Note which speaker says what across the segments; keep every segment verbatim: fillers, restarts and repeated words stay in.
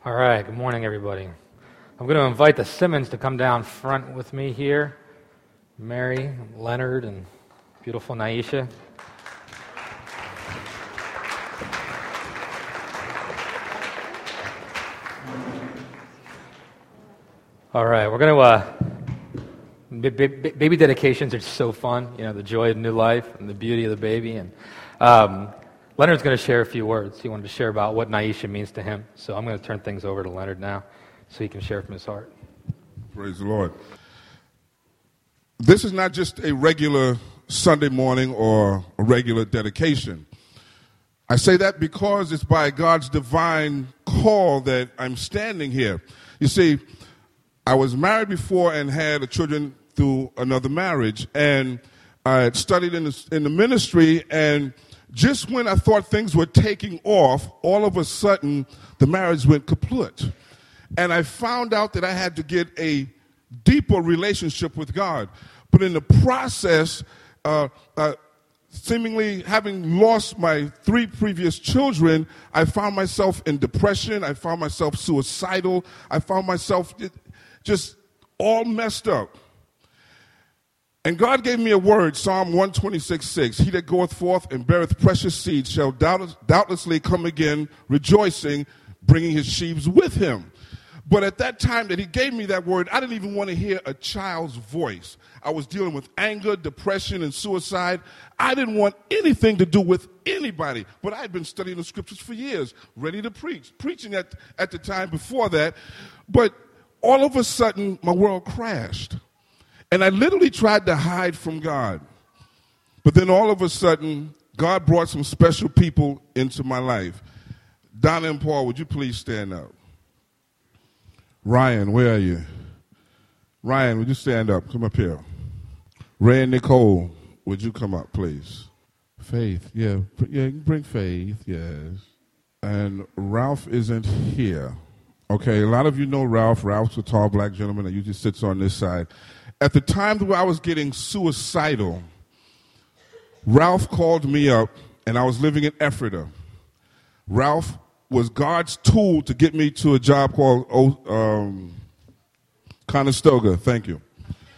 Speaker 1: All right, good morning, everybody. I'm going to invite the Simmons to come down front with me here. Mary, Leonard, and beautiful Naisha. All right, we're going to, uh, b- b- baby dedications are so fun, you know, the joy of new life and the beauty of the baby. And um, Leonard's going to share a few words. He wanted to share about what Naisha means to him. So I'm going to turn things over to Leonard now so he can share from his heart.
Speaker 2: Praise the Lord. This is not just a regular Sunday morning or a regular dedication. I say that because it's by God's divine call that I'm standing here. You see, I was married before and had children through another marriage, and I had studied in the, in the ministry, and just when I thought things were taking off, all of a sudden the marriage went kaput. And I found out that I had to get a deeper relationship with God. But in the process, uh, uh, seemingly having lost my three previous children, I found myself in depression. I found myself suicidal. I found myself just all messed up. And God gave me a word, Psalm one twenty-six, six. He that goeth forth and beareth precious seed shall doubtless, doubtlessly come again, rejoicing, bringing his sheaves with him. But at that time that he gave me that word, I didn't even want to hear a child's voice. I was dealing with anger, depression, and suicide. I didn't want anything to do with anybody. But I had been studying the scriptures for years, ready to preach, preaching at, at the time before that. But all of a sudden, my world crashed. And I literally tried to hide from God. But then all of a sudden, God brought some special people into my life. Donna and Paul, would you please stand up? Ryan, where are you? Ryan, would you stand up? Come up here. Ray and Nicole, would you come up, please? Faith, yeah, yeah, bring Faith, yes. And Ralph isn't here. Okay, a lot of you know Ralph. Ralph's a tall black gentleman that usually sits on this side. At the time that I was getting suicidal, Ralph called me up, and I was living in Ephrata. Ralph was God's tool to get me to a job called um, Conestoga. Thank you.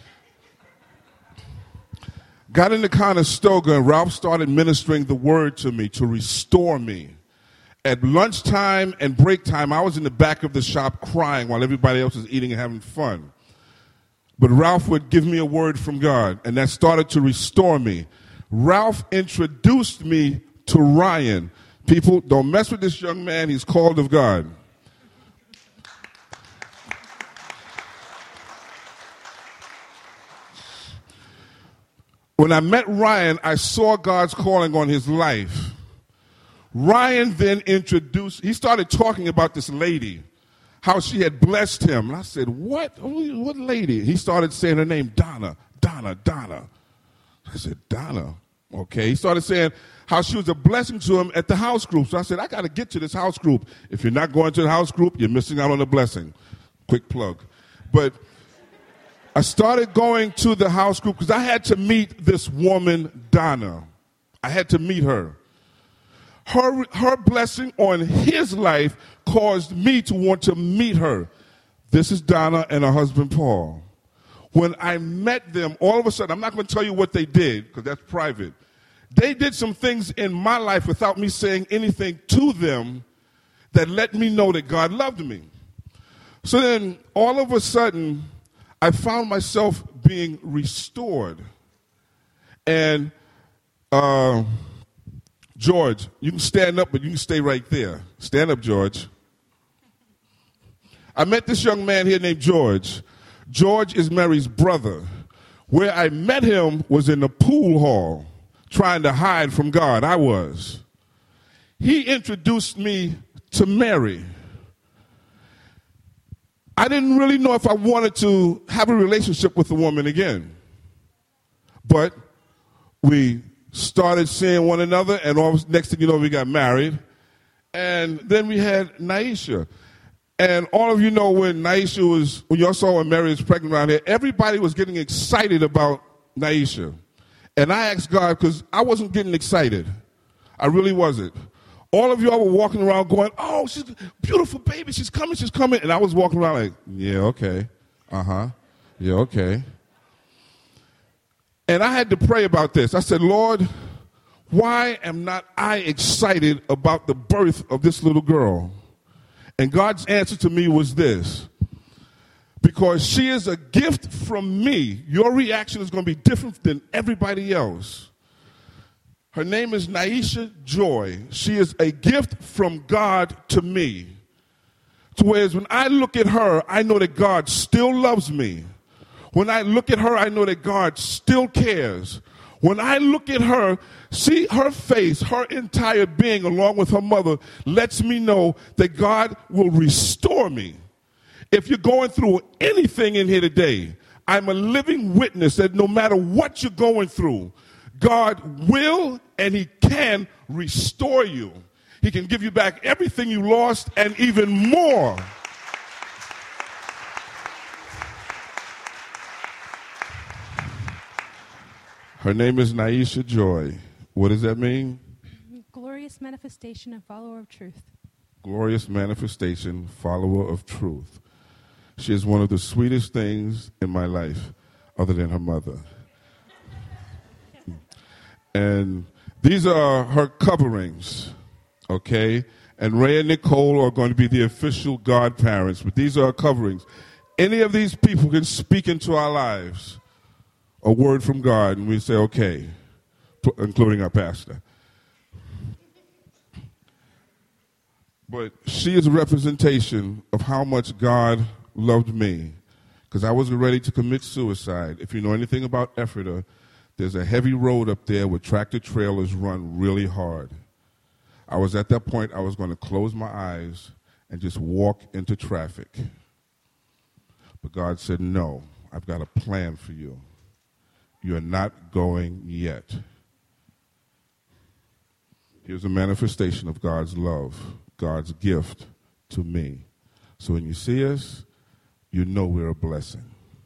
Speaker 2: Got into Conestoga, and Ralph started ministering the word to me to restore me. At lunchtime and break time, I was in the back of the shop crying while everybody else was eating and having fun. But Ralph would give me a word from God, and that started to restore me. Ralph introduced me to Ryan. People, don't mess with this young man. He's called of God. When I met Ryan, I saw God's calling on his life. Ryan then introduced, he started talking about this lady, how she had blessed him. And I said, what? What lady? He started saying her name, Donna, Donna, Donna. I said, Donna. Okay. He started saying how she was a blessing to him at the house group. So I said, I got to get to this house group. If you're not going to the house group, you're missing out on the blessing. Quick plug. But I started going to the house group because I had to meet this woman, Donna. I had to meet her. Her, her blessing on his life caused me to want to meet her. This is Donna and her husband, Paul. When I met them, all of a sudden, I'm not going to tell you what they did because that's private. They did some things in my life without me saying anything to them that let me know that God loved me. So then, all of a sudden, I found myself being restored. And uh, George, you can stand up, but you can stay right there. Stand up, George. I met this young man here named George. George is Mary's brother. Where I met him was in the pool hall, trying to hide from God. I was. He introduced me to Mary. I didn't really know if I wanted to have a relationship with a woman again. But we started seeing one another, and all, next thing you know, we got married. And then we had Naisha. And all of you know when Naisha was, when y'all saw when Mary was pregnant around here, everybody was getting excited about Naisha. And I asked God, because I wasn't getting excited. I really wasn't. All of y'all were walking around going, oh, she's a beautiful baby. She's coming, she's coming. And I was walking around like, yeah, okay. Uh-huh. Yeah, okay. And I had to pray about this. I said, Lord, why am not I excited about the birth of this little girl? And God's answer to me was this. Because she is a gift from me. Your reaction is going to be different than everybody else. Her name is Naisha Joy. She is a gift from God to me. To whereas when I look at her, I know that God still loves me. When I look at her, I know that God still cares. When I look at her, see her face, her entire being along with her mother lets me know that God will restore me. If you're going through anything in here today, I'm a living witness that no matter what you're going through, God will and he can restore you. He can give you back everything you lost and even more. Her name is Naisha Joy. What does that mean?
Speaker 3: Glorious manifestation and follower of truth.
Speaker 2: Glorious manifestation, follower of truth. She is one of the sweetest things in my life, other than her mother. And these are her coverings, okay? And Ray and Nicole are going to be the official godparents, but these are her coverings. Any of these people can speak into our lives a word from God, and we say, okay, including our pastor. But she is a representation of how much God loved me, because I wasn't ready to commit suicide. If you know anything about Ephrata, there's a heavy road up there where tractor trailers run really hard. I was at that point, I was going to close my eyes and just walk into traffic. But God said, no, I've got a plan for you. You're not going yet. Here's a manifestation of God's love, God's gift to me. So when you see us, you know we're a blessing.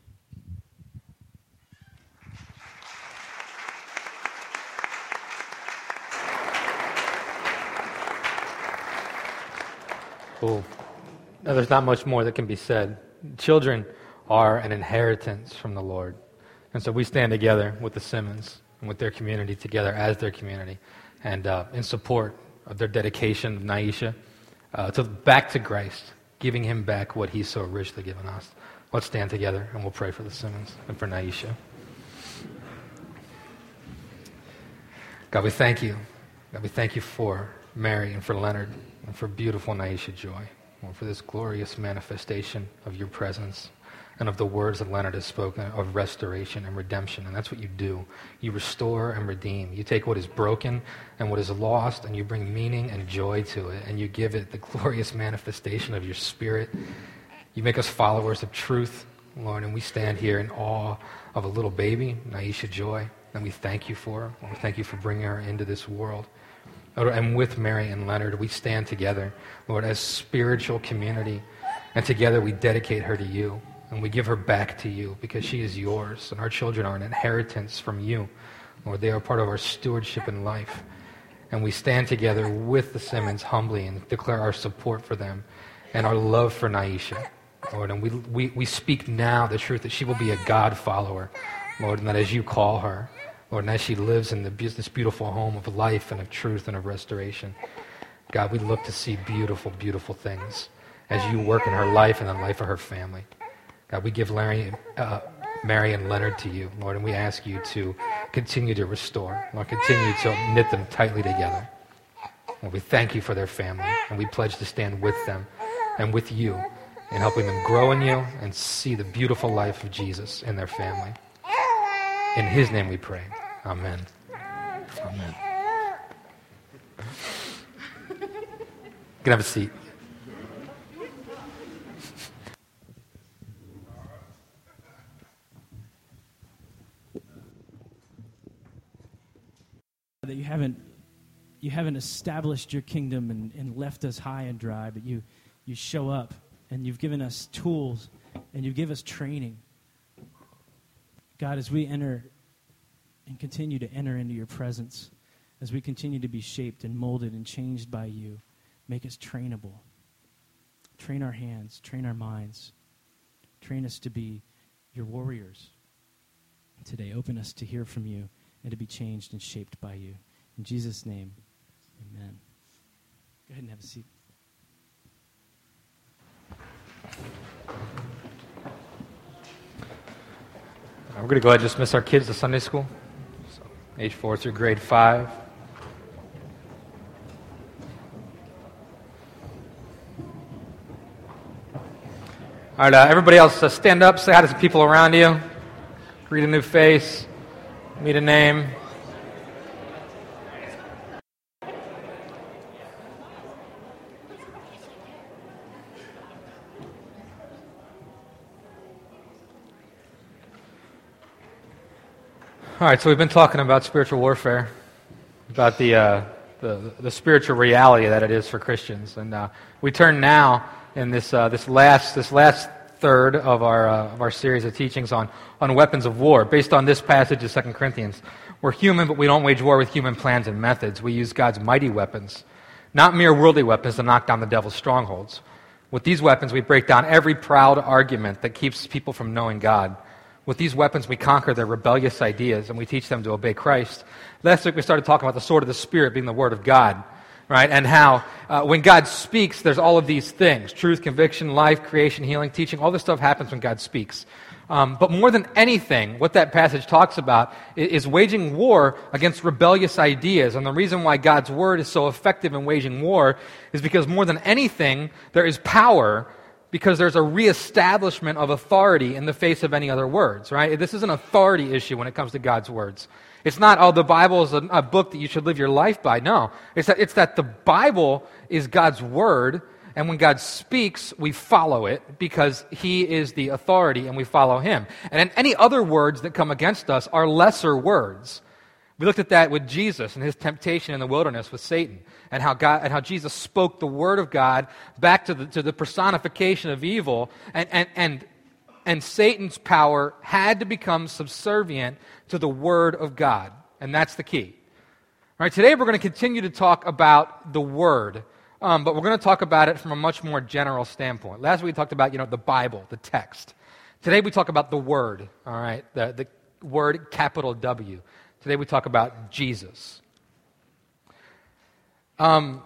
Speaker 1: Cool. No, there's not much more that can be said. Children are an inheritance from the Lord. And so we stand together with the Simmons and with their community together as their community and uh, in support of their dedication of Naisha uh, to back to Christ, giving him back what he's so richly given us. Let's stand together and we'll pray for the Simmons and for Naisha. God, we thank you. God, we thank you for Mary and for Leonard and for beautiful Naisha Joy, and for this glorious manifestation of your presence and of the words that Leonard has spoken of restoration and redemption. And that's what you do. You restore and redeem. You take what is broken and what is lost, and you bring meaning and joy to it, and you give it the glorious manifestation of your Spirit. You make us followers of truth, Lord, and we stand here in awe of a little baby, Naisha Joy, and we thank you for her. We thank you for bringing her into this world. And with Mary and Leonard, we stand together, Lord, as spiritual community, and together we dedicate her to you. And we give her back to you because she is yours. And our children are an inheritance from you. Lord, they are part of our stewardship in life. And we stand together with the Simmons humbly and declare our support for them and our love for Naisha. Lord, and we, we, we speak now the truth that she will be a God follower, Lord, and that as you call her, Lord, and as she lives in the, this beautiful home of life and of truth and of restoration, God, we look to see beautiful, beautiful things as you work in her life and the life of her family. God, we give Larry, uh, Mary and Leonard to you, Lord, and we ask you to continue to restore, Lord, continue to knit them tightly together. Lord, we thank you for their family, and we pledge to stand with them and with you in helping them grow in you and see the beautiful life of Jesus in their family. In his name we pray. Amen. Amen. You can have a seat.
Speaker 4: That you haven't you haven't established your kingdom and, and left us high and dry, but you you show up and you've given us tools and you give us training. God, as we enter and continue to enter into your presence, as we continue to be shaped and molded and changed by you, make us trainable. Train our hands, train our minds. Train us to be your warriors. Today, open us to hear from you and to be changed and shaped by you. In Jesus' name, amen. Go ahead and have a seat.
Speaker 1: We're going to go ahead and dismiss our kids to Sunday school, so age four through grade five. All right, uh, everybody else, uh, stand up, say hi to some people around you, greet a new face, meet a name. All right, so we've been talking about spiritual warfare, about the uh, the, the spiritual reality that it is for Christians, and uh, we turn now in this uh, this last this last third of our uh, of our series of teachings on on weapons of war, based on this passage of Second Corinthians. We're human, but we don't wage war with human plans and methods. We use God's mighty weapons, not mere worldly weapons to knock down the devil's strongholds. With these weapons, we break down every proud argument that keeps people from knowing God. With these weapons, we conquer their rebellious ideas, and we teach them to obey Christ. Last week, we started talking about the sword of the Spirit being the Word of God, right? And how uh, when God speaks, there's all of these things: truth, conviction, life, creation, healing, teaching. All this stuff happens when God speaks. Um, but more than anything, what that passage talks about is, is waging war against rebellious ideas. And the reason why God's Word is so effective in waging war is because more than anything, there is power, because there's a reestablishment of authority in the face of any other words, right? This is an authority issue when it comes to God's words. It's not, oh, the Bible is a, a book that you should live your life by. No, it's that, it's that the Bible is God's word, and when God speaks, we follow it because He is the authority and we follow Him. And any other words that come against us are lesser words. We looked at that with Jesus and His temptation in the wilderness with Satan, and how God and how Jesus spoke the word of God back to the to the personification of evil, and and and and Satan's power had to become subservient to the word of God, and that's the key. All right, today we're going to continue to talk about the word, um, but we're going to talk about it from a much more general standpoint. Last week we talked about you know the Bible, the text. Today we talk about the word. All right, the the word capital W. Today we talk about Jesus. Um,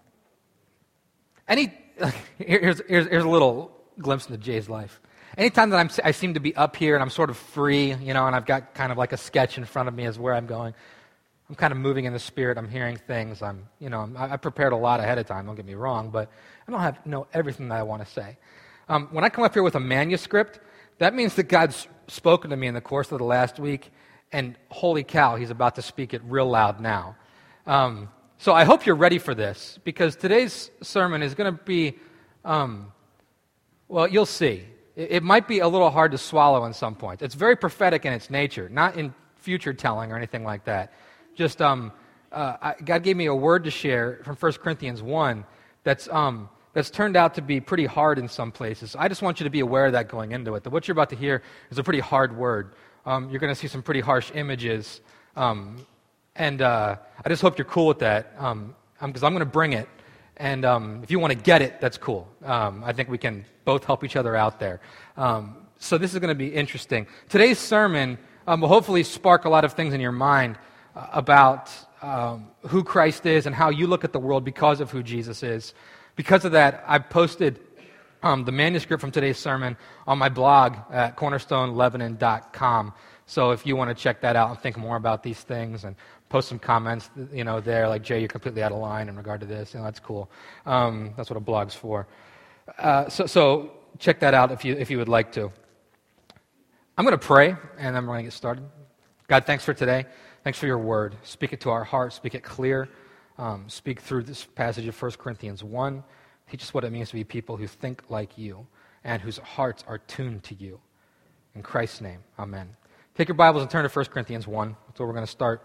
Speaker 1: any here's, here's here's a little glimpse into Jay's life. Anytime that I'm I seem to be up here and I'm sort of free, you know, and I've got kind of like a sketch in front of me as where I'm going, I'm kind of moving in the Spirit. I'm hearing things. I'm you know I'm, I prepared a lot ahead of time. Don't get me wrong, but I don't have know everything that I want to say. Um, when I come up here with a manuscript, that means that God's spoken to me in the course of the last week. And holy cow, He's about to speak it real loud now. Um, so I hope you're ready for this, because today's sermon is going to be, um, well, you'll see. It, it might be a little hard to swallow in some points. It's very prophetic in its nature, not in future telling or anything like that. Just um, uh, I, God gave me a word to share from First Corinthians one that's um, that's turned out to be pretty hard in some places. So I just want you to be aware of that going into it, that what you're about to hear is a pretty hard word. Um, you're going to see some pretty harsh images, um, and uh, I just hope you're cool with that, because um, I'm, I'm going to bring it, and um, if you want to get it, that's cool. Um, I think we can both help each other out there. Um, so this is going to be interesting. Today's sermon um, will hopefully spark a lot of things in your mind uh, about um, who Christ is and how you look at the world because of who Jesus is. Because of that, I've posted Um, the manuscript from today's sermon on my blog at cornerstone lebanon dot com. So if you want to check that out and think more about these things and post some comments, you know, there, like, Jay, you're completely out of line in regard to this. You know, that's cool. Um, that's what a blog's for. Uh, so, so check that out if you if you would like to. I'm going to pray, and then we're going to get started. God, thanks for today. Thanks for your word. Speak it to our hearts. Speak it clear. Um, speak through this passage of First Corinthians one. Teach us what it means to be people who think like you and whose hearts are tuned to you. In Christ's name, amen. Take your Bibles and turn to First Corinthians one. That's where we're going to start.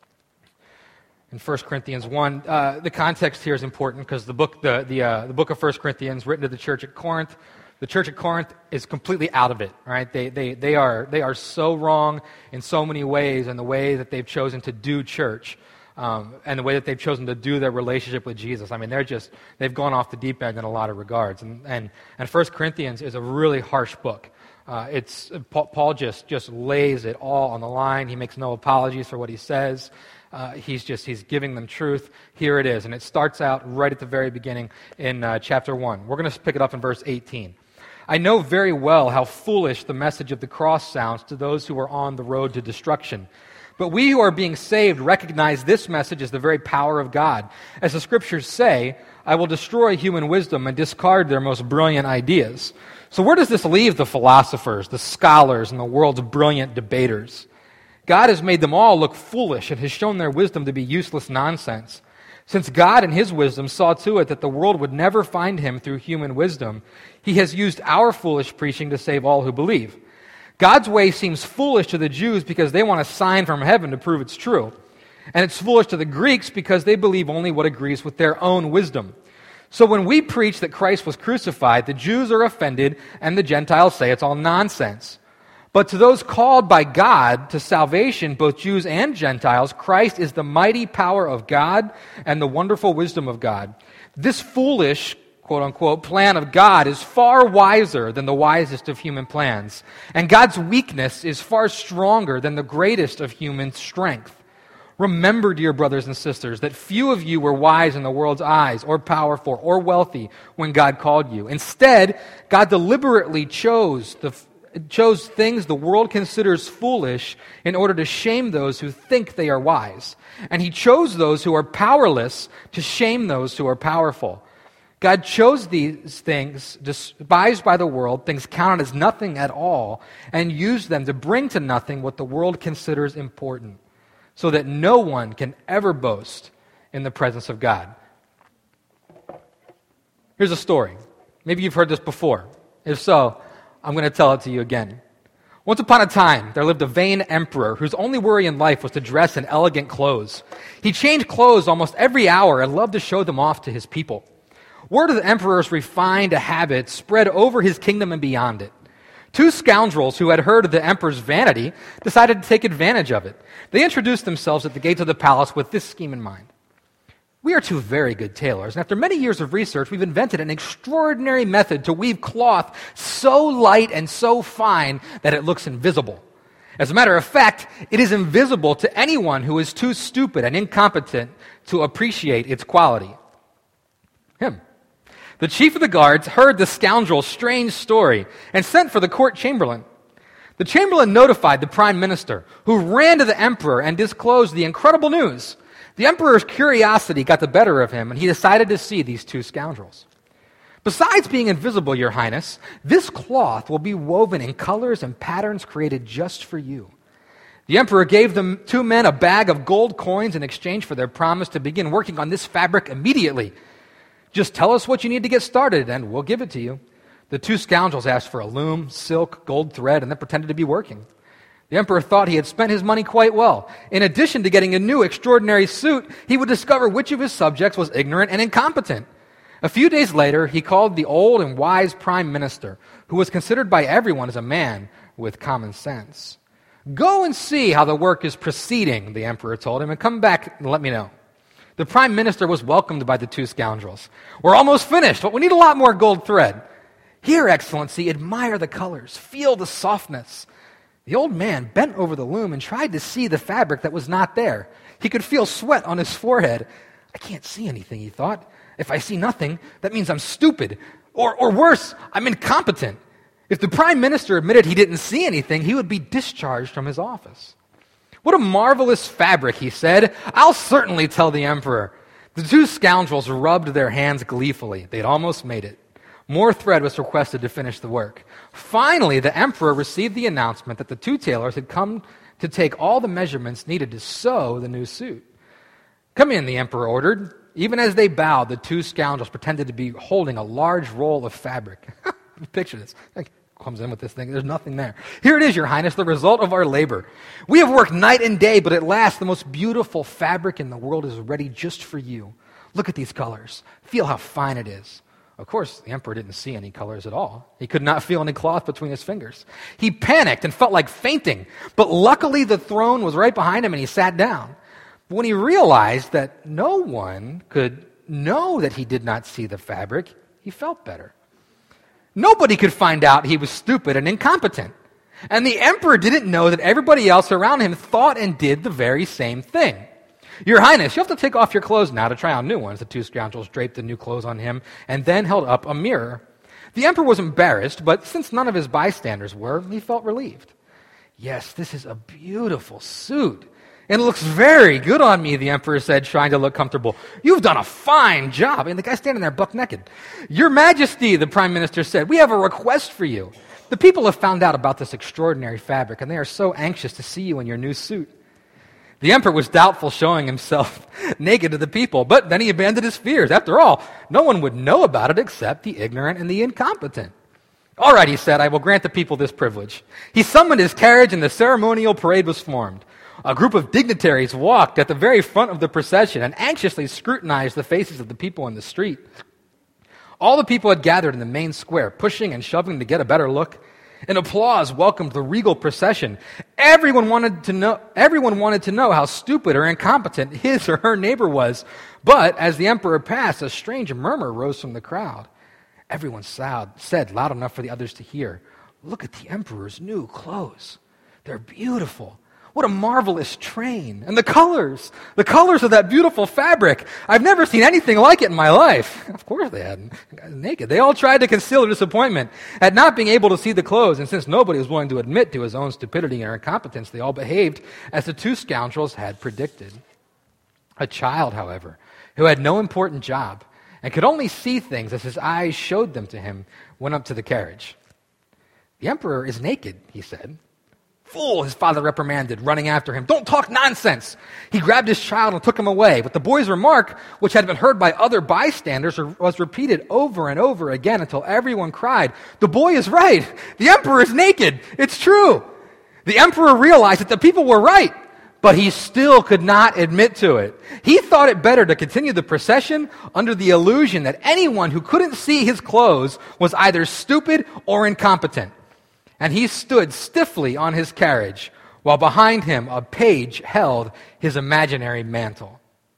Speaker 1: In First Corinthians one, uh, the context here is important because the book, the the, uh, the book of First Corinthians, written to the church at Corinth, the church at Corinth is completely out of it. Right? They they they are they are so wrong in so many ways in the way that they've chosen to do church. um, and the way that they've chosen to do their relationship with Jesus. I mean, they're just, they've gone off the deep end in a lot of regards. And, and, and First Corinthians is a really harsh book. Uh, it's Paul just, just lays it all on the line. He makes no apologies for what he says. Uh, he's just, he's giving them truth. Here it is. And it starts out right at the very beginning in uh, chapter one. We're going to pick it up in verse eighteen. I know very well how foolish the message of the cross sounds to those who are on the road to destruction. But we who are being saved recognize this message as the very power of God. As the scriptures say, I will destroy human wisdom and discard their most brilliant ideas. So where does this leave the philosophers, the scholars, and the world's brilliant debaters? God has made them all look foolish and has shown their wisdom to be useless nonsense. Since God in his wisdom saw to it that the world would never find him through human wisdom, he has used our foolish preaching to save all who believe. God's way seems foolish to the Jews because they want a sign from heaven to prove it's true. And it's foolish to the Greeks because they believe only what agrees with their own wisdom. So when we preach that Christ was crucified, the Jews are offended and the Gentiles say it's all nonsense. But to those called by God to salvation, both Jews and Gentiles, Christ is the mighty power of God and the wonderful wisdom of God. This foolish, quote-unquote, plan of God is far wiser than the wisest of human plans. And God's weakness is far stronger than the greatest of human strength. Remember, dear brothers and sisters, that few of you were wise in the world's eyes, or powerful, or wealthy when God called you. Instead, God deliberately chose the chose things the world considers foolish in order to shame those who think they are wise. And he chose those who are powerless to shame those who are powerful. God chose these things despised by the world, things counted as nothing at all, and used them to bring to nothing what the world considers important, so that no one can ever boast in the presence of God. Here's a story. Maybe you've heard this before. If so, I'm going to tell it to you again. Once upon a time, there lived a vain emperor whose only worry in life was to dress in elegant clothes. He changed clothes almost every hour and loved to show them off to his people. Word of the emperor's refined habit spread over his kingdom and beyond it. Two scoundrels who had heard of the emperor's vanity decided to take advantage of it. They introduced themselves at the gates of the palace with this scheme in mind. We are two very good tailors, and after many years of research, we've invented an extraordinary method to weave cloth so light and so fine that it looks invisible. As a matter of fact, it is invisible to anyone who is too stupid and incompetent to appreciate its quality. Him. The chief of the guards heard the scoundrel's strange story and sent for the court chamberlain. The chamberlain notified the prime minister, who ran to the emperor and disclosed the incredible news. The emperor's curiosity got the better of him, and he decided to see these two scoundrels. Besides being invisible, Your Highness, this cloth will be woven in colors and patterns created just for you. The emperor gave the two men a bag of gold coins in exchange for their promise to begin working on this fabric immediately. Just tell us what you need to get started, and we'll give it to you. The two scoundrels asked for a loom, silk, gold thread, and then pretended to be working. The emperor thought he had spent his money quite well. In addition to getting a new extraordinary suit, he would discover which of his subjects was ignorant and incompetent. A few days later, he called the old and wise prime minister, who was considered by everyone as a man with common sense. Go and see how the work is proceeding, the emperor told him, and come back and let me know. The prime minister was welcomed by the two scoundrels. We're almost finished, but we need a lot more gold thread. Here, Excellency, admire the colors, feel the softness. The old man bent over the loom and tried to see the fabric that was not there. He could feel sweat on his forehead. I can't see anything, he thought. If I see nothing, that means I'm stupid. Or, or worse, I'm incompetent. If the prime minister admitted he didn't see anything, he would be discharged from his office. What a marvelous fabric, he said. I'll certainly tell the emperor. The two scoundrels rubbed their hands gleefully. They'd almost made it. More thread was requested to finish the work. Finally, the emperor received the announcement that the two tailors had come to take all the measurements needed to sew the new suit. Come in, the emperor ordered. Even as they bowed, the two scoundrels pretended to be holding a large roll of fabric. Picture this. Like, comes in with this thing. There's nothing there. Here it is, Your Highness, the result of our labor. We have worked night and day, but at last the most beautiful fabric in the world is ready just for you. Look at these colors. Feel how fine it is. Of course, the emperor didn't see any colors at all. He could not feel any cloth between his fingers. He panicked and felt like fainting, but luckily the throne was right behind him and he sat down. But when he realized that no one could know that he did not see the fabric, he felt better. Nobody could find out he was stupid and incompetent. And the emperor didn't know that everybody else around him thought and did the very same thing. Your Highness, you have to take off your clothes now to try on new ones. The two scoundrels draped the new clothes on him and then held up a mirror. The emperor was embarrassed, but since none of his bystanders were, he felt relieved. Yes, this is a beautiful suit. It looks very good on me, the emperor said, trying to look comfortable. You've done a fine job. And the guy's standing there buck naked. Your Majesty, the prime minister said, we have a request for you. The people have found out about this extraordinary fabric, and they are so anxious to see you in your new suit. The emperor was doubtful showing himself naked to the people, but then he abandoned his fears. After all, no one would know about it except the ignorant and the incompetent. All right, he said, I will grant the people this privilege. He summoned his carriage, and the ceremonial parade was formed. A group of dignitaries walked at the very front of the procession and anxiously scrutinized the faces of the people in the street. All the people had gathered in the main square, pushing and shoving to get a better look. An applause welcomed the regal procession. Everyone wanted to know, everyone wanted to know how stupid or incompetent his or her neighbor was. But as the emperor passed, a strange murmur rose from the crowd. Everyone said loud enough for the others to hear, look at the emperor's new clothes. They're beautiful. What a marvelous train. And the colors, the colors of that beautiful fabric. I've never seen anything like it in my life. Of course they hadn't. The guy was naked. They all tried to conceal their disappointment at not being able to see the clothes. And since nobody was willing to admit to his own stupidity or incompetence, they all behaved as the two scoundrels had predicted. A child, however, who had no important job and could only see things as his eyes showed them to him, went up to the carriage. The emperor is naked, he said. Fool, his father reprimanded, running after him. Don't talk nonsense. He grabbed his child and took him away. But the boy's remark, which had been heard by other bystanders, was repeated over and over again until everyone cried, the boy is right. The emperor is naked. It's true. The emperor realized that the people were right, but he still could not admit to it. He thought it better to continue the procession under the illusion that anyone who couldn't see his clothes was either stupid or incompetent. And he stood stiffly on his carriage, while behind him a page held his imaginary mantle.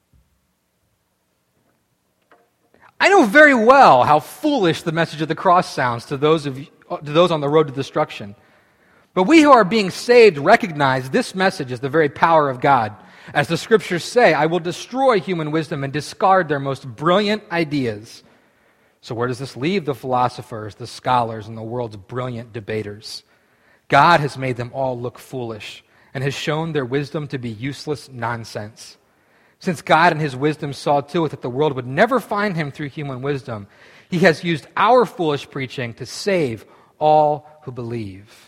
Speaker 1: I know very well how foolish the message of the cross sounds to those of you, to those on the road to destruction. But we who are being saved recognize this message is the very power of God. As the scriptures say, I will destroy human wisdom and discard their most brilliant ideas. So where does this leave the philosophers, the scholars, and the world's brilliant debaters? God has made them all look foolish and has shown their wisdom to be useless nonsense. Since God in his wisdom saw to it that the world would never find him through human wisdom, he has used our foolish preaching to save all who believe.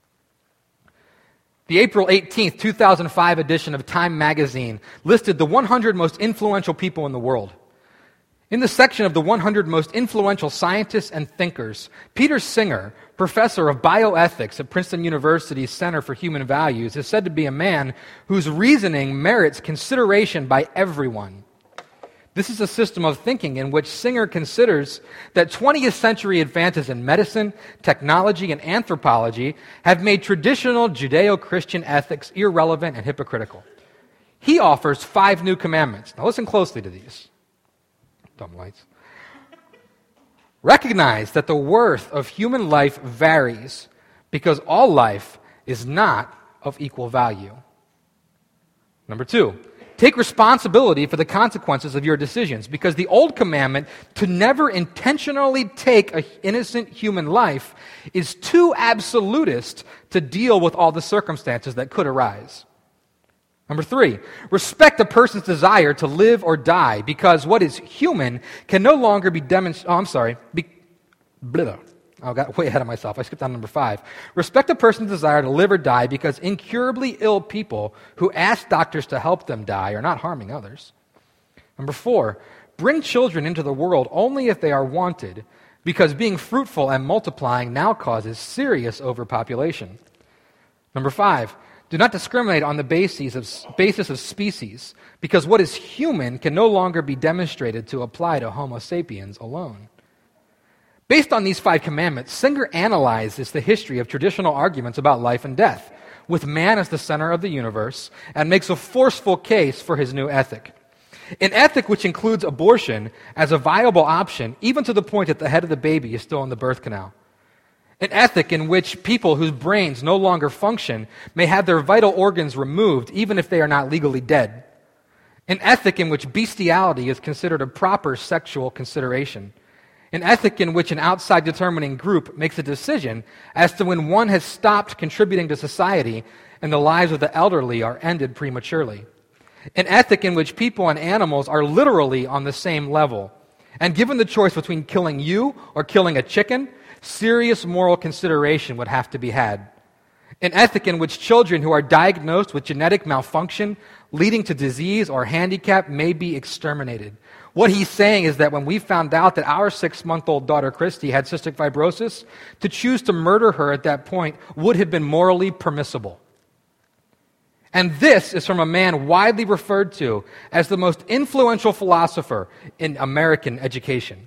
Speaker 1: The April eighteenth, two thousand five edition of Time magazine listed the one hundred most influential people in the world. In the section of the one hundred most influential scientists and thinkers, Peter Singer, professor of bioethics at Princeton University's Center for Human Values, is said to be a man whose reasoning merits consideration by everyone. This is a system of thinking in which Singer considers that twentieth century advances in medicine, technology, and anthropology have made traditional Judeo-Christian ethics irrelevant and hypocritical. He offers five new commandments. Now listen closely to these. Dumb lights. Recognize that the worth of human life varies because all life is not of equal value. Number two, take responsibility for the consequences of your decisions because the old commandment to never intentionally take an innocent human life is too absolutist to deal with all the circumstances that could arise. Number three, respect a person's desire to live or die because what is human can no longer be demonstrated. Oh, I'm sorry. Be, blah, I got way ahead of myself. I skipped on number five. Respect a person's desire to live or die because incurably ill people who ask doctors to help them die are not harming others. Number four, bring children into the world only if they are wanted because being fruitful and multiplying now causes serious overpopulation. Number five, do not discriminate on the basis of, basis of species, because what is human can no longer be demonstrated to apply to Homo sapiens alone. Based on these five commandments, Singer analyzes the history of traditional arguments about life and death. with man as the center of the universe, and makes a forceful case for his new ethic. An ethic which includes abortion as a viable option, even to the point that the head of the baby is still in the birth canal. An ethic in which people whose brains no longer function may have their vital organs removed, even if they are not legally dead. An ethic in which bestiality is considered a proper sexual consideration. An ethic in which an outside determining group makes a decision as to when one has stopped contributing to society and the lives of the elderly are ended prematurely. An ethic in which people and animals are literally on the same level. And given the choice between killing you or killing a chicken, serious moral consideration would have to be had. An ethic in which children who are diagnosed with genetic malfunction leading to disease or handicap may be exterminated. What he's saying is that when we found out that our six-month-old daughter Christy had cystic fibrosis, to choose to murder her at that point would have been morally permissible. And this is from a man widely referred to as the most influential philosopher in American education.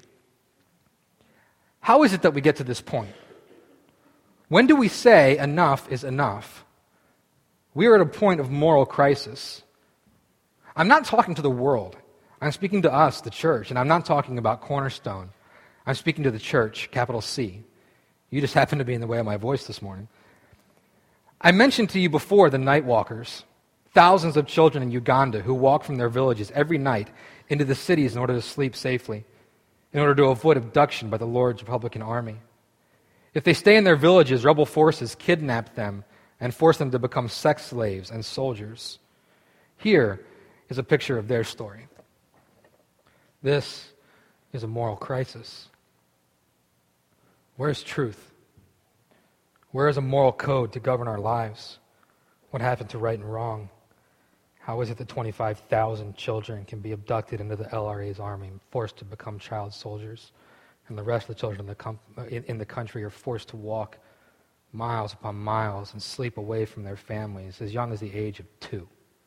Speaker 1: How is it that we get to this point? When do we say enough is enough? We are at a point of moral crisis. I'm not talking to the world. I'm speaking to us, the church, and I'm not talking about Cornerstone. I'm speaking to the church, capital C. You just happen to be in the way of my voice this morning. I mentioned to you before the night walkers, thousands of children in Uganda who walk from their villages every night into the cities in order to sleep safely, in order to avoid abduction by the Lord's Republican Army. If they stay in their villages, rebel forces kidnap them and force them to become sex slaves and soldiers. Here is a picture of their story. This is a moral crisis. Where is truth? Where is a moral code to govern our lives? What happened to right and wrong? How is it that twenty-five thousand children can be abducted into the L R A's army and forced to become child soldiers, and the rest of the children in the, com- in, in the country are forced to walk miles upon miles and sleep away from their families as young as the age of two?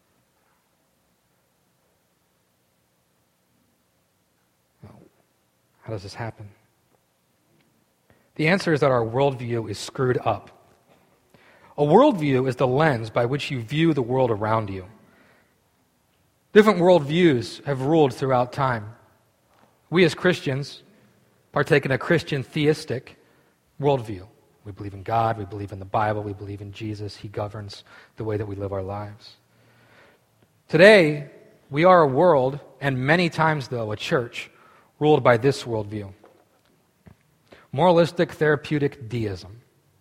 Speaker 1: Well, how does this happen? The answer is that our worldview is screwed up. A worldview is the lens by which you view the world around you. Different worldviews have ruled throughout time. We as Christians partake in a Christian theistic worldview. We believe in God, we believe in the Bible, we believe in Jesus. He governs the way that we live our lives. Today, we are a world, and many times though, a church, ruled by this worldview. Moralistic therapeutic deism.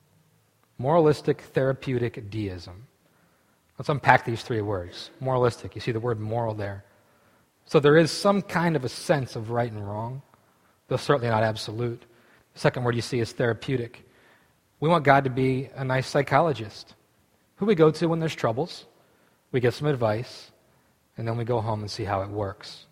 Speaker 1: Moralistic therapeutic deism. Let's unpack these three words. Moralistic, you see the word moral there. So there is some kind of a sense of right and wrong, though certainly not absolute. The second word you see is therapeutic. We want God to be a nice psychologist who we go to when there's troubles. We get some advice, and then we go home and see how it works.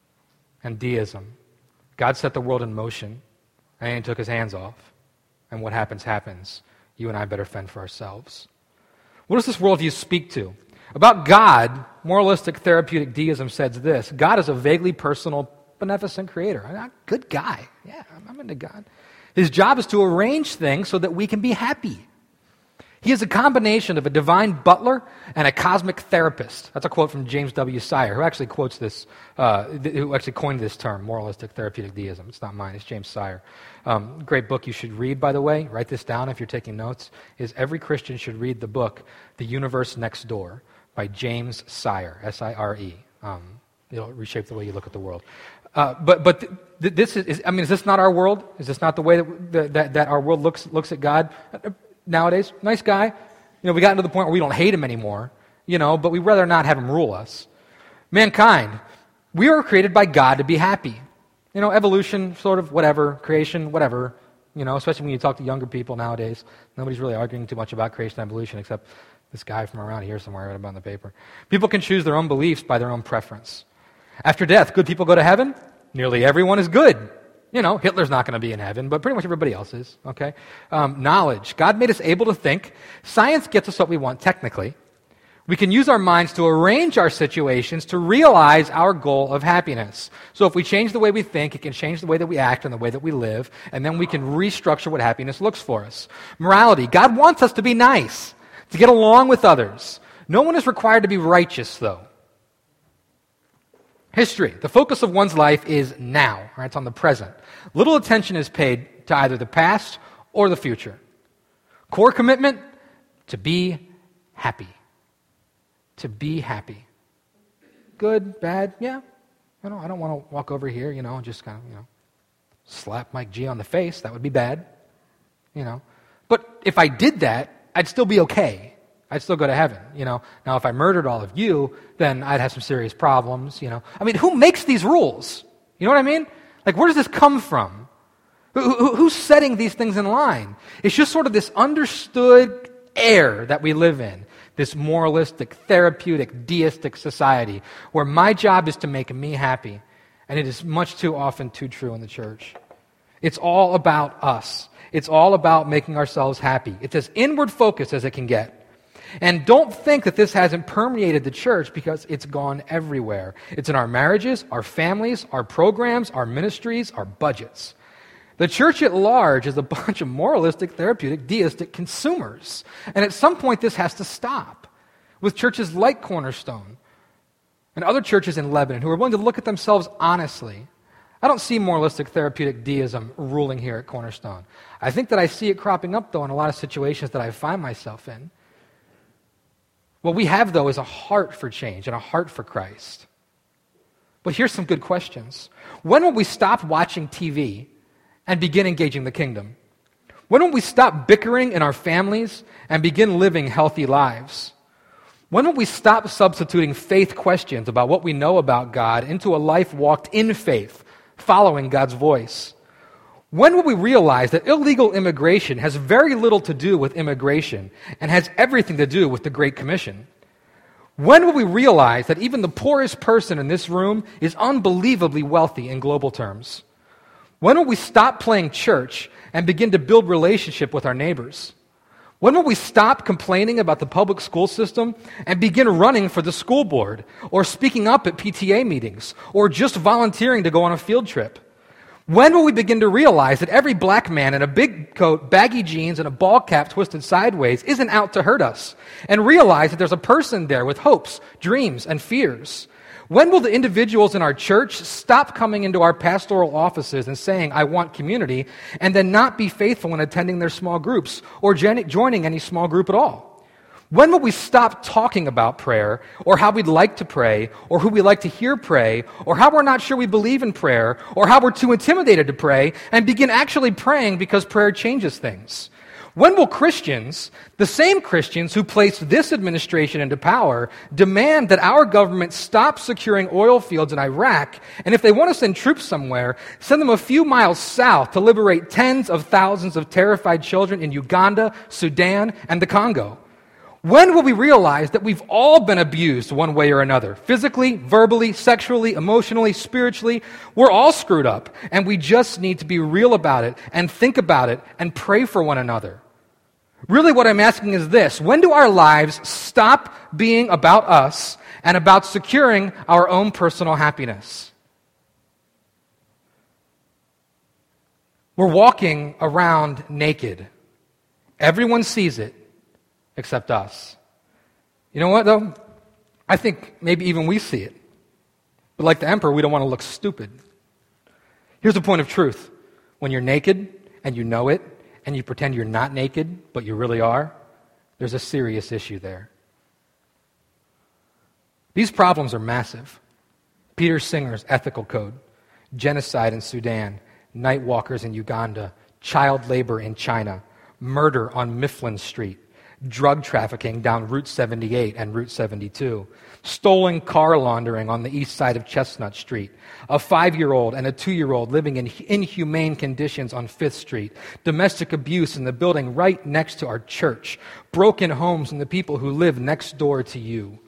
Speaker 1: And deism. God set the world in motion, and he took his hands off. And what happens, happens. You and I better fend for ourselves. What does this worldview speak to? About God, moralistic therapeutic deism says this: God is a vaguely personal, beneficent creator. A good guy. Yeah, I'm into God. His job is to arrange things so that we can be happy. He is a combination of a divine butler and a cosmic therapist. That's a quote from James W. Sire, who actually quotes this, uh, who actually coined this term, moralistic therapeutic deism. It's not mine, it's James Sire. Um, great book you should read, by the way. Write this down if you're taking notes. Is every Christian should read the book, The Universe Next Door, by James Sire, S I R E. Um, it'll reshape the way you look at the world. Uh, but but th- th- this is, is, I mean, is this not our world? Is this not the way that, that, that our world looks looks at God nowadays? Nice guy. You know, we gotten to the point where we don't hate him anymore, you know, but we'd rather not have him rule us. Mankind, we are created by God to be happy. You know, evolution, sort of, whatever, creation, whatever, you know, especially when you talk to younger people nowadays. Nobody's really arguing too much about creation and evolution except this guy from around here somewhere I read about in the paper. People can choose their own beliefs by their own preference. After death, good people go to heaven? Nearly everyone is good. You know, Hitler's not going to be in heaven, but pretty much everybody else is, okay? Um, knowledge. God made us able to think. Science gets us what we want, technically. We can use our minds to arrange our situations to realize our goal of happiness. So if we change the way we think, it can change the way that we act and the way that we live, and then we can restructure what happiness looks for us. Morality. God wants us to be nice, to get along with others. No one is required to be righteous, though. History. The focus of one's life is now. Right? It's on the present. Little attention is paid to either the past or the future. Core commitment, to be happy. To be happy. Good, bad, yeah. You know, I don't want to walk over here, you know, and just kind of, you know, slap Mike G on the face. That would be bad, you know. But if I did that, I'd still be okay. I'd still go to heaven, you know. Now, if I murdered all of you, then I'd have some serious problems, you know. I mean, who makes these rules? You know what I mean? Like, where does this come from? Who, who, who's setting these things in line? It's just sort of this understood air that we live in, this moralistic, therapeutic, deistic society where my job is to make me happy. And it is much too often too true in the church. It's all about us. It's all about making ourselves happy. It's as inward focused as it can get. And don't think that this hasn't permeated the church, because it's gone everywhere. It's in our marriages, our families, our programs, our ministries, our budgets. The church at large is a bunch of moralistic, therapeutic, deistic consumers. And at some point this has to stop. With churches like Cornerstone and other churches in Lebanon who are willing to look at themselves honestly. I don't see moralistic, therapeutic deism ruling here at Cornerstone. I think that I see it cropping up, though, in a lot of situations that I find myself in. What we have, though, is a heart for change and a heart for Christ. But here's some good questions. When will we stop watching T V and begin engaging the kingdom? When will we stop bickering in our families and begin living healthy lives? When will we stop substituting faith questions about what we know about God into a life walked in faith, following God's voice? When will we realize that illegal immigration has very little to do with immigration and has everything to do with the Great Commission? When will we realize that even the poorest person in this room is unbelievably wealthy in global terms? When will we stop playing church and begin to build relationship with our neighbors? When will we stop complaining about the public school system and begin running for the school board, or speaking up at P T A meetings, or just volunteering to go on a field trip? When will we begin to realize that every black man in a big coat, baggy jeans, and a ball cap twisted sideways isn't out to hurt us, and realize that there's a person there with hopes, dreams, and fears? When will the individuals in our church stop coming into our pastoral offices and saying, I want community, and then not be faithful in attending their small groups or joining any small group at all? When will we stop talking about prayer, or how we'd like to pray, or who we like to hear pray, or how we're not sure we believe in prayer, or how we're too intimidated to pray, and begin actually praying because prayer changes things? When will Christians, the same Christians who placed this administration into power, demand that our government stop securing oil fields in Iraq, and if they want to send troops somewhere, send them a few miles south to liberate tens of thousands of terrified children in Uganda, Sudan, and the Congo? When will we realize that we've all been abused one way or another? Physically, verbally, sexually, emotionally, spiritually. We're all screwed up, and we just need to be real about it and think about it and pray for one another. Really, what I'm asking is this: when do our lives stop being about us and about securing our own personal happiness? We're walking around naked. Everyone sees it except us. You know what, though? I think maybe even we see it. But like the emperor, we don't want to look stupid. Here's the point of truth. When you're naked and you know it, and you pretend you're not naked, but you really are, there's a serious issue there. These problems are massive. Peter Singer's ethical code, genocide in Sudan, night walkers in Uganda, child labor in China, murder on Mifflin Street, drug trafficking down Route seventy-eight and Route seventy-two, stolen car laundering on the east side of Chestnut Street, a five-year-old and a two-year-old living in inhumane conditions on Fifth Street, domestic abuse in the building right next to our church, broken homes and the people who live next door to you.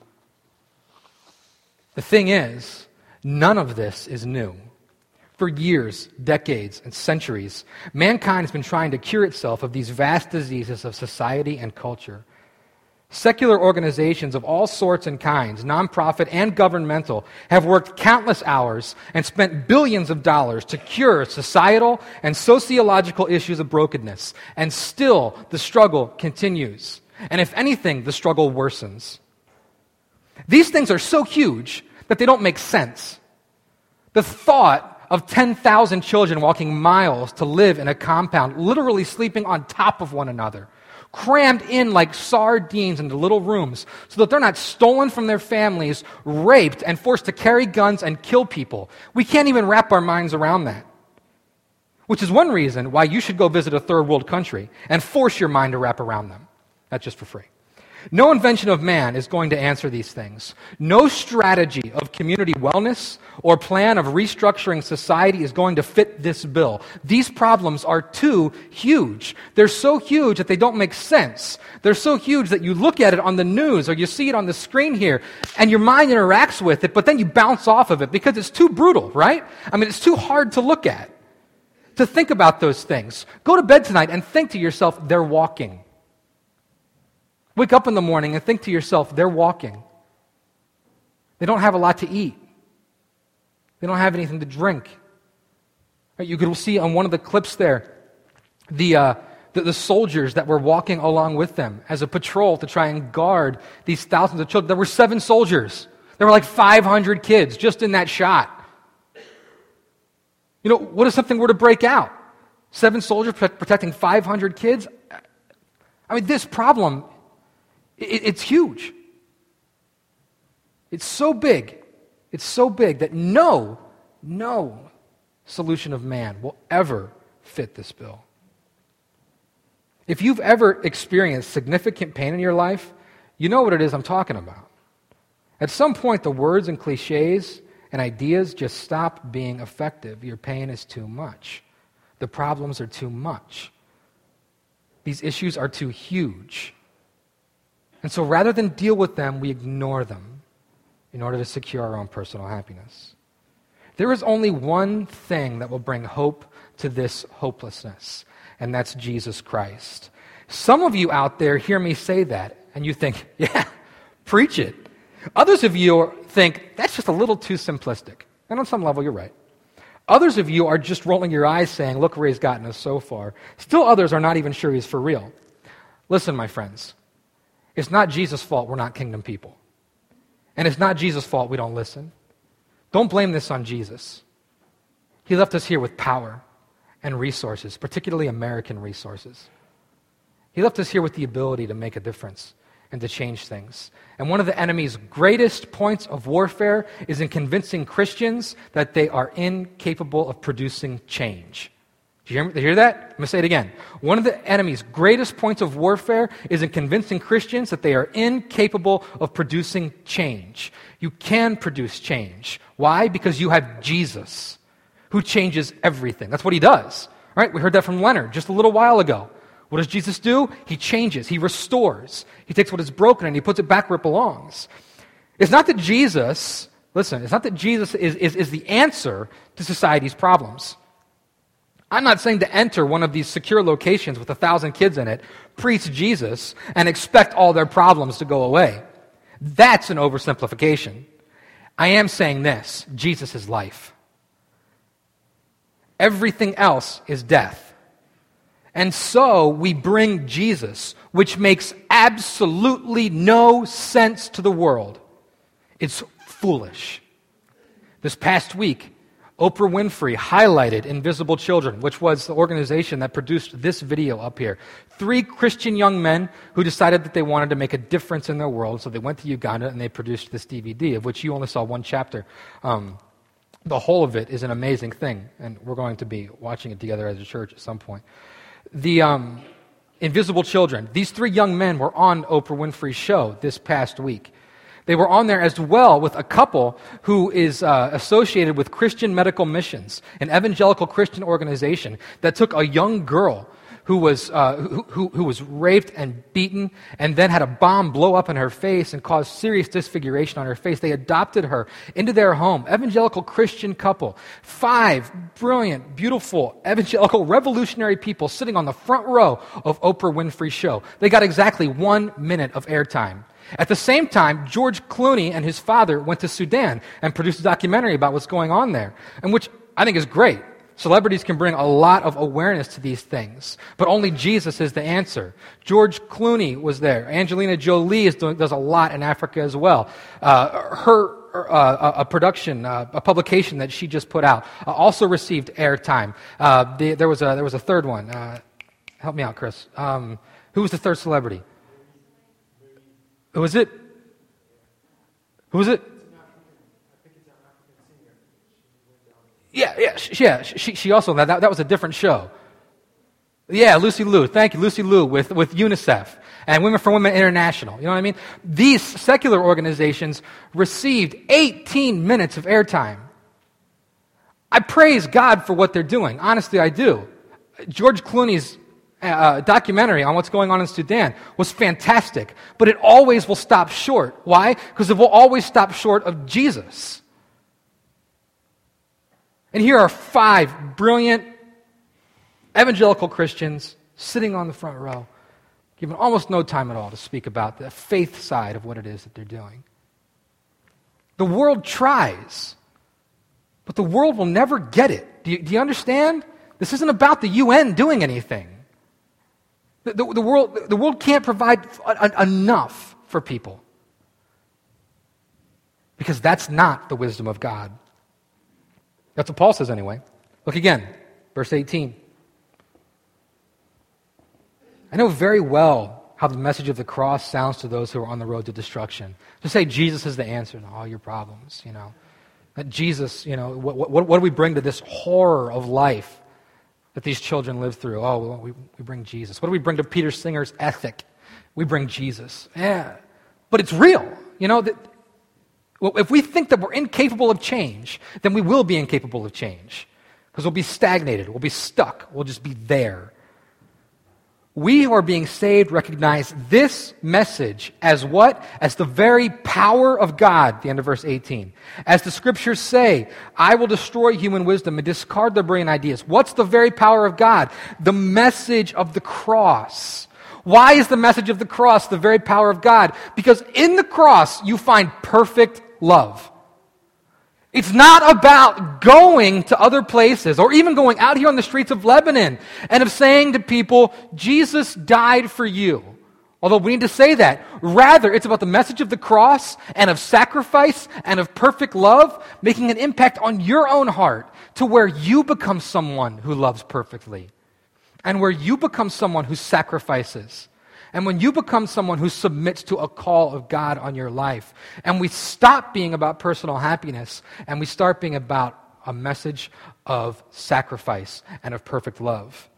Speaker 1: The thing is, none of this is new. For years, decades, and centuries, mankind has been trying to cure itself of these vast diseases of society and culture. Secular organizations of all sorts and kinds, nonprofit and governmental, have worked countless hours and spent billions of dollars to cure societal and sociological issues of brokenness, and still the struggle continues. And if anything, the struggle worsens. These things are so huge that they don't make sense. The thought of ten thousand children walking miles to live in a compound, literally sleeping on top of one another, crammed in like sardines into little rooms so that they're not stolen from their families, raped, and forced to carry guns and kill people. We can't even wrap our minds around that. Which is one reason why you should go visit a third world country and force your mind to wrap around them. That's just for free. No invention of man is going to answer these things. No strategy of community wellness or plan of restructuring society is going to fit this bill. These problems are too huge. They're so huge that they don't make sense. They're so huge that you look at it on the news or you see it on the screen here and your mind interacts with it, but then you bounce off of it because it's too brutal, right? I mean, it's too hard to look at, to think about those things. Go to bed tonight and think to yourself, they're walking. Wake up in the morning and think to yourself, they're walking. They don't have a lot to eat. They don't have anything to drink. Right, you could see on one of the clips there, the, uh, the, the soldiers that were walking along with them as a patrol to try and guard these thousands of children. There were seven soldiers. There were like five hundred kids just in that shot. You know, what if something were to break out? Seven soldiers protecting five hundred kids? I mean, this problem, it, it's huge. It's so big. It's so big that no, no solution of man will ever fit this bill. If you've ever experienced significant pain in your life, you know what it is I'm talking about. At some point, the words and cliches and ideas just stop being effective. Your pain is too much. The problems are too much. These issues are too huge. And so rather than deal with them, we ignore them in order to secure our own personal happiness. There is only one thing that will bring hope to this hopelessness, and that's Jesus Christ. Some of you out there hear me say that, and you think, yeah, preach it. Others of you think, that's just a little too simplistic. And on some level, you're right. Others of you are just rolling your eyes saying, look where he's gotten us so far. Still others are not even sure he's for real. Listen, my friends, it's not Jesus' fault we're not kingdom people. And it's not Jesus' fault we don't listen. Don't blame this on Jesus. He left us here with power and resources, particularly American resources. He left us here with the ability to make a difference and to change things. And one of the enemy's greatest points of warfare is in convincing Christians that they are incapable of producing change. Did you hear, did you hear that? I'm going to say it again. One of the enemy's greatest points of warfare is in convincing Christians that they are incapable of producing change. You can produce change. Why? Because you have Jesus, who changes everything. That's what he does. Right? We heard that from Leonard just a little while ago. What does Jesus do? He changes. He restores. He takes what is broken and he puts it back where it belongs. It's not that Jesus, listen, it's not that Jesus is, is, is the answer to society's problems. I'm not saying to enter one of these secure locations with a thousand kids in it, preach Jesus, and expect all their problems to go away. That's an oversimplification. I am saying this, Jesus is life. Everything else is death. And so we bring Jesus, which makes absolutely no sense to the world. It's foolish. This past week, Oprah Winfrey highlighted Invisible Children, which was the organization that produced this video up here. Three Christian young men who decided that they wanted to make a difference in their world, so they went to Uganda and they produced this D V D, of which you only saw one chapter. Um, the whole of it is an amazing thing, and we're going to be watching it together as a church at some point. The um, Invisible Children, these three young men were on Oprah Winfrey's show this past week. They were on there as well with a couple who is uh, associated with Christian Medical Missions, an evangelical Christian organization that took a young girl who was uh, who, who, who was raped and beaten and then had a bomb blow up in her face and cause serious disfiguration on her face. They adopted her into their home. Evangelical Christian couple. Five brilliant, beautiful, evangelical, revolutionary people sitting on the front row of Oprah Winfrey's show. They got exactly one minute of airtime. At the same time, George Clooney and his father went to Sudan and produced a documentary about what's going on there, and which I think is great. Celebrities can bring a lot of awareness to these things, but only Jesus is the answer. George Clooney was there. Angelina Jolie is doing, does a lot in Africa as well. Uh, her uh, a production, uh, a publication that she just put out, uh, also received airtime. Uh, the, there was a there was a third one. Uh, help me out, Chris. Um, who was the third celebrity? Who was it? Who was it? Yeah, yeah, she, yeah. She, she also that, that was a different show. Yeah, Lucy Liu. Thank you, Lucy Liu with with UNICEF and Women for Women International. You know what I mean? These secular organizations received eighteen minutes of airtime. I praise God for what they're doing. Honestly, I do. George Clooney's uh, documentary on what's going on in Sudan was fantastic, but it always will stop short. Why? Because it will always stop short of Jesus. And here are five brilliant evangelical Christians sitting on the front row, given almost no time at all to speak about the faith side of what it is that they're doing. The world tries, but the world will never get it. Do you, do you understand? This isn't about the U N doing anything. The, the, the, world, the world can't provide a, a, enough for people, because that's not the wisdom of God. That's what Paul says anyway. Look again, verse eighteen. I know very well how the message of the cross sounds to those who are on the road to destruction. To say Jesus is the answer to all your problems, you know. That Jesus, you know, what, what, what do we bring to this horror of life that these children live through? Oh, well, we, we bring Jesus. What do we bring to Peter Singer's ethic? We bring Jesus. Yeah, but it's real, you know. That, well, if we think that we're incapable of change, then we will be incapable of change. Because we'll be stagnated, we'll be stuck, we'll just be there. We who are being saved recognize this message as what? As the very power of God, the end of verse eighteen. As the scriptures say, I will destroy human wisdom and discard their brilliant ideas. What's the very power of God? The message of the cross. Why is the message of the cross the very power of God? Because in the cross you find perfect love. It's not about going to other places or even going out here on the streets of Lebanon and of saying to people, Jesus died for you. Although we need to say that. Rather, it's about the message of the cross and of sacrifice and of perfect love making an impact on your own heart to where you become someone who loves perfectly and where you become someone who sacrifices. And when you become someone who submits to a call of God on your life, and we stop being about personal happiness, and we start being about a message of sacrifice and of perfect love.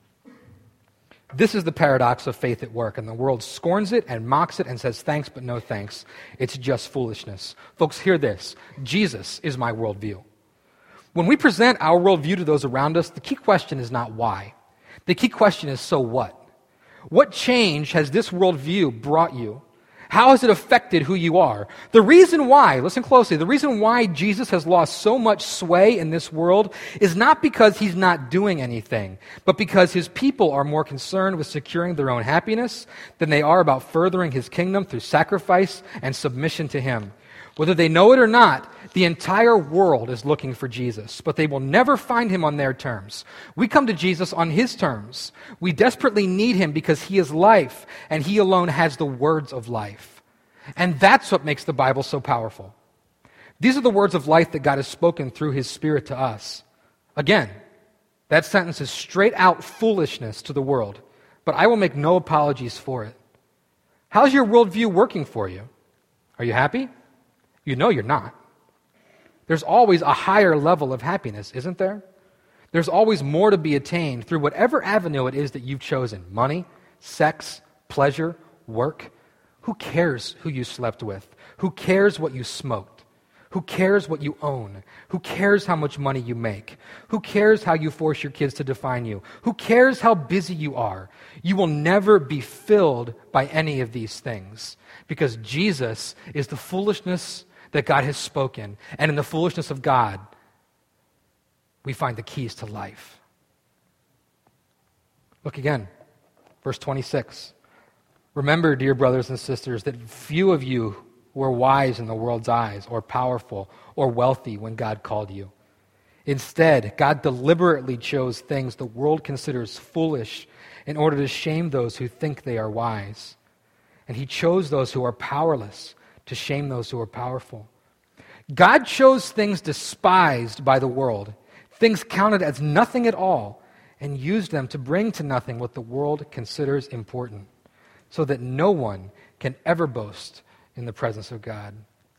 Speaker 1: This is the paradox of faith at work, and the world scorns it and mocks it and says thanks but no thanks. It's just foolishness. Folks, hear this. Jesus is my worldview. When we present our worldview to those around us, the key question is not why. The key question is so what? What change has this worldview brought you? How has it affected who you are? The reason why, listen closely, the reason why Jesus has lost so much sway in this world is not because he's not doing anything, but because his people are more concerned with securing their own happiness than they are about furthering his kingdom through sacrifice and submission to him. Whether they know it or not, the entire world is looking for Jesus, but they will never find him on their terms. We come to Jesus on his terms. We desperately need him because he is life, and he alone has the words of life. And that's what makes the Bible so powerful. These are the words of life that God has spoken through his Spirit to us. Again, that sentence is straight out foolishness to the world, but I will make no apologies for it. How's your worldview working for you? Are you happy? You know you're not. There's always a higher level of happiness, isn't there? There's always more to be attained through whatever avenue it is that you've chosen. Money, sex, pleasure, work. Who cares who you slept with? Who cares what you smoked? Who cares what you own? Who cares how much money you make? Who cares how you force your kids to define you? Who cares how busy you are? You will never be filled by any of these things because Jesus is the foolishness that God has spoken. And in the foolishness of God, we find the keys to life. Look again, verse twenty-six. Remember, dear brothers and sisters, that few of you were wise in the world's eyes, or powerful, or wealthy when God called you. Instead, God deliberately chose things the world considers foolish in order to shame those who think they are wise. And he chose those who are powerless to shame those who are powerful. God chose things despised by the world, things counted as nothing at all, and used them to bring to nothing what the world considers important, so that no one can ever boast in the presence of God.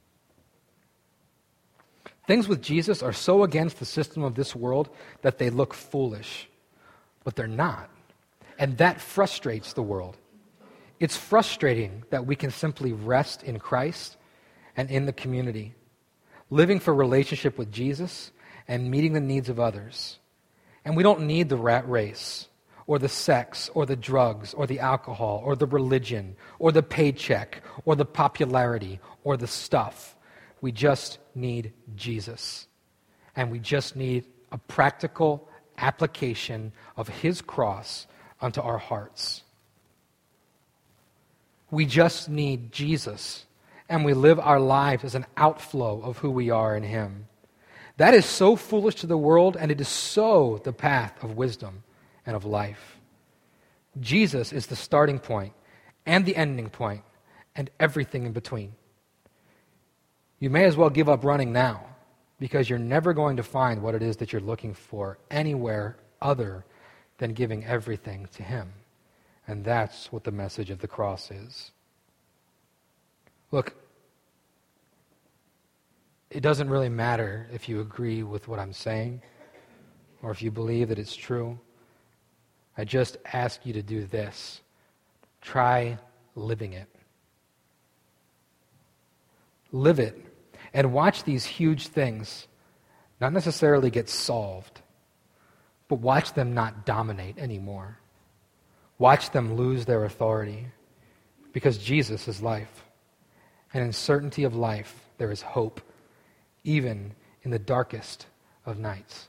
Speaker 1: Things with Jesus are so against the system of this world that they look foolish, but they're not. And that frustrates the world. It's frustrating that we can simply rest in Christ and in the community, living for relationship with Jesus and meeting the needs of others. And we don't need the rat race, or the sex, or the drugs, or the alcohol, or the religion, or the paycheck, or the popularity, or the stuff. We just need Jesus. And we just need a practical application of his cross unto our hearts. We just need Jesus, and we live our lives as an outflow of who we are in him. That is so foolish to the world, and it is so the path of wisdom and of life. Jesus is the starting point and the ending point and everything in between. You may as well give up running now, because you're never going to find what it is that you're looking for anywhere other than giving everything to him. And that's what the message of the cross is. Look, it doesn't really matter if you agree with what I'm saying or if you believe that it's true. I just ask you to do this. Try living it. Live it. And watch these huge things not necessarily get solved, but watch them not dominate anymore. Watch them lose their authority, because Jesus is life. And in certainty of life, there is hope, even in the darkest of nights.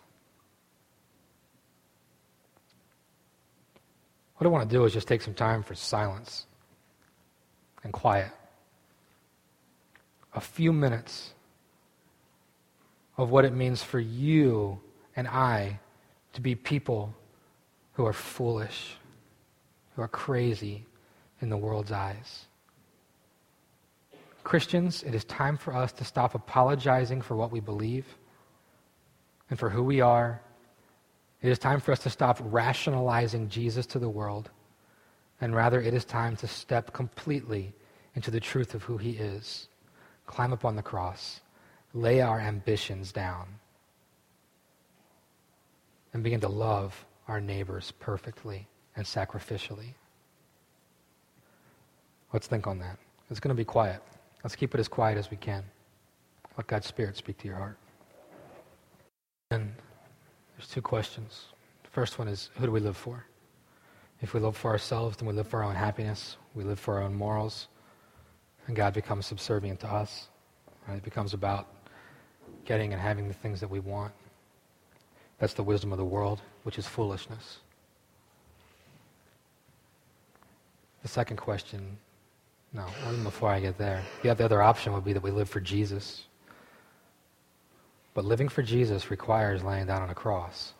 Speaker 1: What I want to do is just take some time for silence and quiet. A few minutes of what it means for you and I to be people who are foolish, who are crazy in the world's eyes. Christians, it is time for us to stop apologizing for what we believe and for who we are. It is time for us to stop rationalizing Jesus to the world, and rather it is time to step completely into the truth of who he is. Climb up on the cross, lay our ambitions down, and begin to love our neighbors perfectly and sacrificially. Let's think on that. It's going to be quiet. Let's keep it as quiet as we can. Let God's Spirit speak to your heart. And there's two questions. The first one is, who do we live for? If we live for ourselves, then we live for our own happiness. We live for our own morals. And God becomes subservient to us. Right? It becomes about getting and having the things that we want. That's the wisdom of the world, which is foolishness. The second question, no, even before I get there, the other option would be that we live for Jesus. But living for Jesus requires laying down on a cross.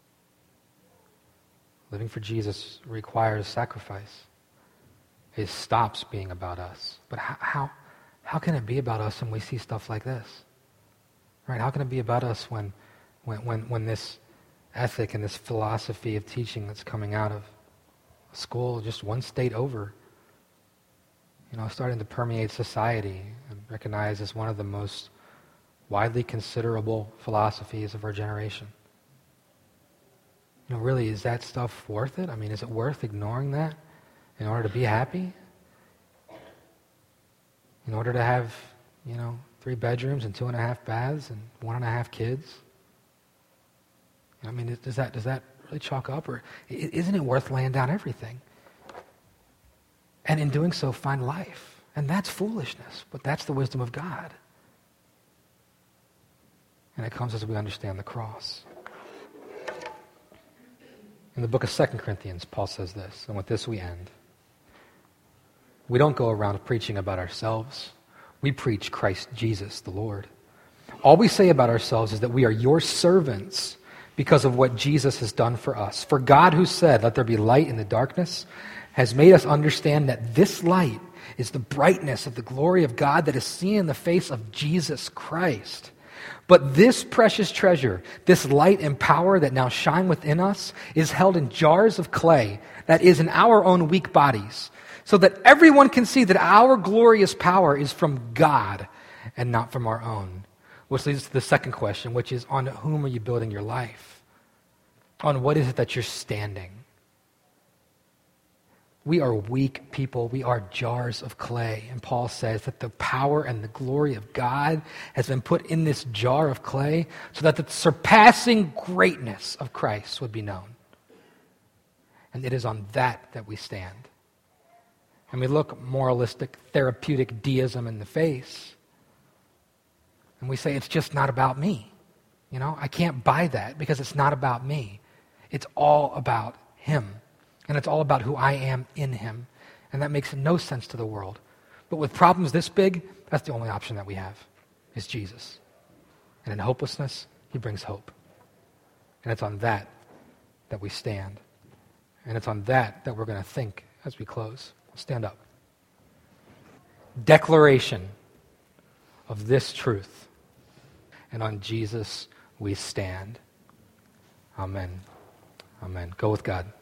Speaker 1: Living for Jesus requires sacrifice. It stops being about us. But how, how, how can it be about us when we see stuff like this? Right? How can it be about us when, when, when, when this ethic and this philosophy of teaching that's coming out of school just one state over, you know, starting to permeate society and recognized as one of the most widely considerable philosophies of our generation? You know, really, is that stuff worth it? I mean, is it worth ignoring that in order to be happy? In order to have, you know, three bedrooms and two and a half baths and one and a half kids? I mean, does that does that really chalk up? Or isn't it worth laying down everything? And in doing so, find life. And that's foolishness, but that's the wisdom of God. And it comes as we understand the cross. In the book of Second Corinthians, Paul says this, and with this we end. We don't go around preaching about ourselves. We preach Christ Jesus, the Lord. All we say about ourselves is that we are your servants because of what Jesus has done for us. For God, who said, "Let there be light in the darkness," has made us understand that this light is the brightness of the glory of God that is seen in the face of Jesus Christ. But this precious treasure, this light and power that now shine within us, is held in jars of clay, that is, in our own weak bodies, so that everyone can see that our glorious power is from God and not from our own. Which leads to the second question, which is, on whom are you building your life? On what is it that you're standing? We are weak people. We are jars of clay. And Paul says that the power and the glory of God has been put in this jar of clay so that the surpassing greatness of Christ would be known. And it is on that that we stand. And we look moralistic, therapeutic deism in the face. And we say, it's just not about me. You know, I can't buy that because it's not about me. It's all about him. And it's all about who I am in him. And that makes no sense to the world. But with problems this big, that's the only option that we have, is Jesus. And in hopelessness, he brings hope. And it's on that that we stand. And it's on that that we're going to think as we close. Stand up. Declaration of this truth. And on Jesus we stand. Amen. Amen. Go with God.